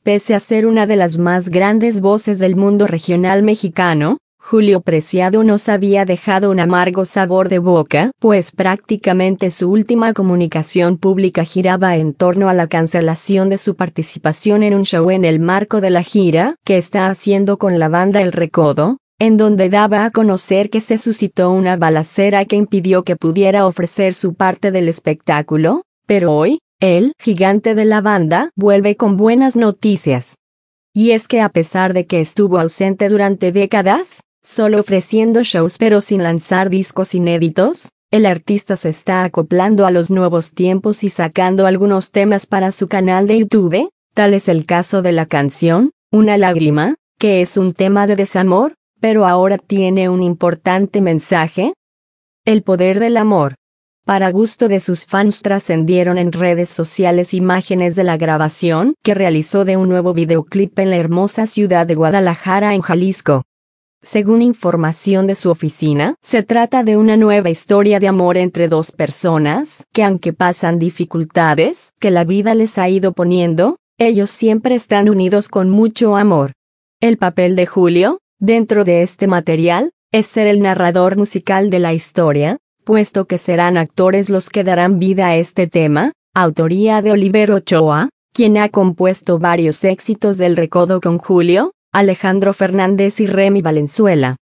Pese a ser una de las más grandes voces del mundo regional mexicano, Julio Preciado nos había dejado un amargo sabor de boca, pues prácticamente su última comunicación pública giraba en torno a la cancelación de su participación en un show en el marco de la gira que está haciendo con la banda El Recodo, en donde daba a conocer que se suscitó una balacera que impidió que pudiera ofrecer su parte del espectáculo, pero hoy, el gigante de la banda vuelve con buenas noticias. Y es que a pesar de que estuvo ausente durante décadas, solo ofreciendo shows pero sin lanzar discos inéditos, el artista se está acoplando a los nuevos tiempos y sacando algunos temas para su canal de YouTube, tal es el caso de la canción, Una lágrima, que es un tema de desamor, pero ahora tiene un importante mensaje. El poder del amor. Para gusto de sus fans trascendieron en redes sociales imágenes de la grabación que realizó de un nuevo videoclip en la hermosa ciudad de Guadalajara en Jalisco. Según información de su oficina, se trata de una nueva historia de amor entre dos personas que aunque pasan dificultades que la vida les ha ido poniendo, ellos siempre están unidos con mucho amor. El papel de Julio, dentro de este material, es ser el narrador musical de la historia, puesto que serán actores los que darán vida a este tema, autoría de Oliver Ochoa, quien ha compuesto varios éxitos del Recodo con Julio, Alejandro Fernández y Remy Valenzuela.